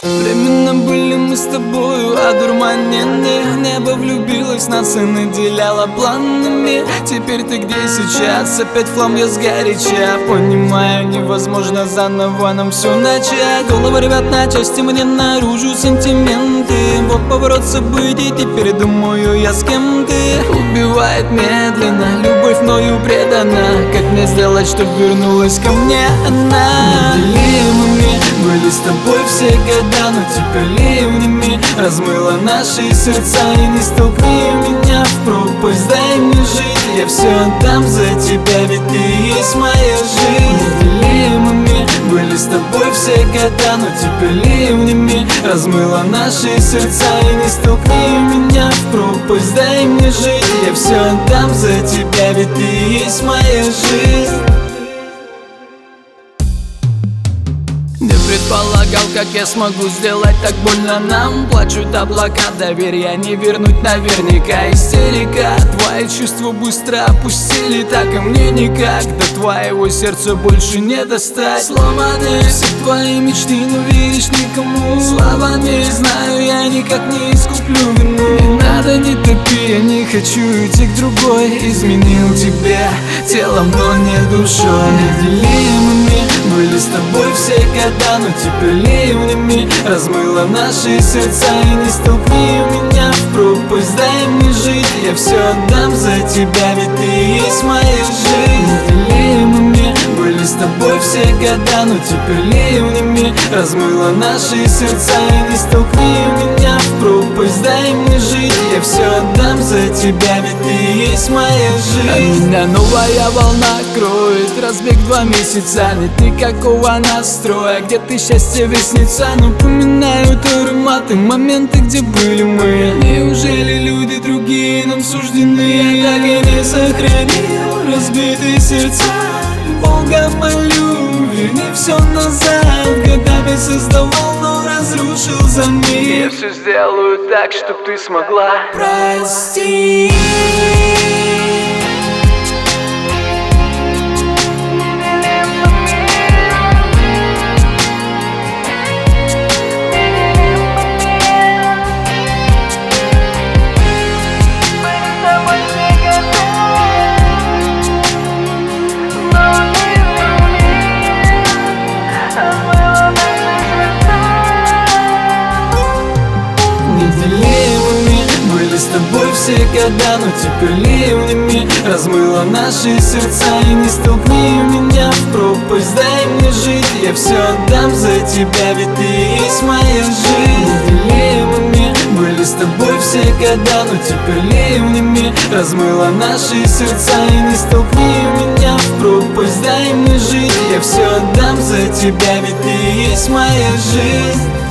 Временно были мы с тобою одурманены. Небо влюбилось в нас и наделяло планами. Теперь ты где сейчас? Опять флам я сгоряча. Понимаю, невозможно заново нам все начать. Головы рвет на части, мне наружу сантименты. Вот поворот событий, теперь думаю я с кем ты. Убивает медленно, любовь мною предана. Как мне сделать, чтоб вернулась ко мне она? Неделимыми были с тобой все года, но теперь ливнями размыло наши сердца. И не столкни меня в пропасть, дай мне жить. Я все отдам за тебя, ведь ты есть моя жизнь. Неделимыми были с тобой все года, но теперь ливнями размыло наши сердца. И не столкни меня в пропасть, дай мне жить. Я все отдам за тебя, ведь ты есть моя жизнь. Не предполагал, как я смогу сделать так больно нам. Плачут облака, доверия не вернуть наверняка. Истерика, твои чувства быстро опустили. Так и мне никак, до твоего сердца больше не достать. Словами все твои мечты, но веришь никому. Словами знаю, я никак не искуплю вину. Не надо, не топи, я не хочу идти к другой. Изменил тебя телом, но не душой. Неделимыми были с тобой все года, но теперь ливнями размыло наши сердца. И не столкни меня в пропасть, дай мне жить. Я все отдам за тебя, ведь ты есть моя жизнь. Неделимыми были с тобой все года, но теперь ливнями размыло наши сердца. И не столкни меня в пропасть, дай мне жить. Я все отдам за тебя, ведь ты есть моя жизнь. Меня новая волна кроет, разбег 2 месяца. Нет никакого настроя, где-то счастье веснится. Но поминают ароматы, моменты, где были мы. Неужели люди другие нам суждены? Я так и не сохранил разбитые сердца. Бога молю, верни все назад. Годами создавал, но разрушил за миг. Я все сделаю так, чтоб ты смогла простить. С тобой все года, но теперь ливнями размыло наши сердца. И не столкни меня в пропасть, дай мне жить. Я все отдам за тебя, ведь ты есть моя жизнь. Неделимыми были с тобой все года, но теперь ливнями размыло наши сердца. И не столкни меня в пропасть, дай мне жить. Я все отдам за тебя, ведь ты есть моя жизнь.